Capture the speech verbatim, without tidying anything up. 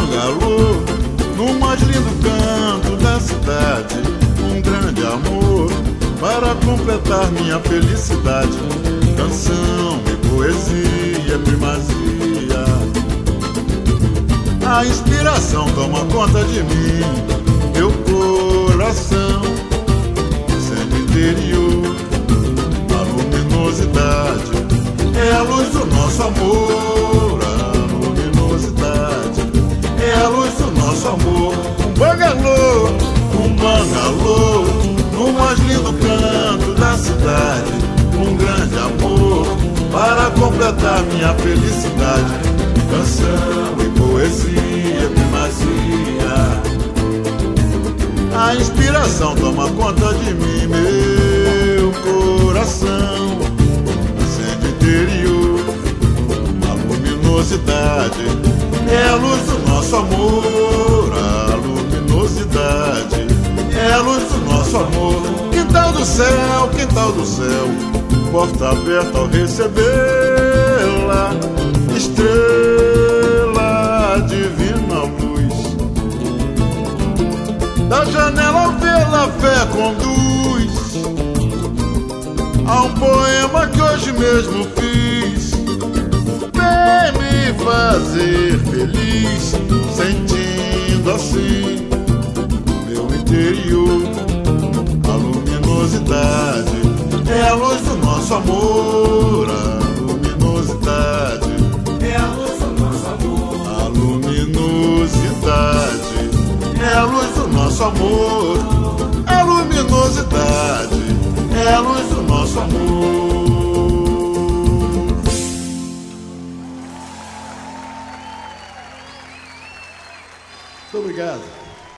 bangalô, no mais lindo canto da cidade, um grande amor para completar minha felicidade. Canção e poesia, primazia, a inspiração toma conta de mim. Meu coração, sendo interior, a luminosidade é a luz do nosso amor. A luminosidade é a luz do nosso amor. Um bangalô, um bangalô, no mais lindo canto da cidade, um grande amor para completar minha felicidade. Canção e poesia, primazia, a inspiração toma conta de mim. Meu coração, sendo interior, a luminosidade é a luz do nosso amor. A luminosidade é a luz do nosso amor. Quintal do céu, quintal do céu, porta aberta ao recebê-la. Estrela, divina luz, da janela vê-la, fé conduz a um poema que hoje mesmo fiz. Vem me fazer feliz, sentindo assim meu interior. A luminosidade é a luz do nosso amor. A luminosidade é a luz do nosso amor. A luminosidade é a luz do nosso amor. A luminosidade é a luz do nosso amor. Muito obrigado.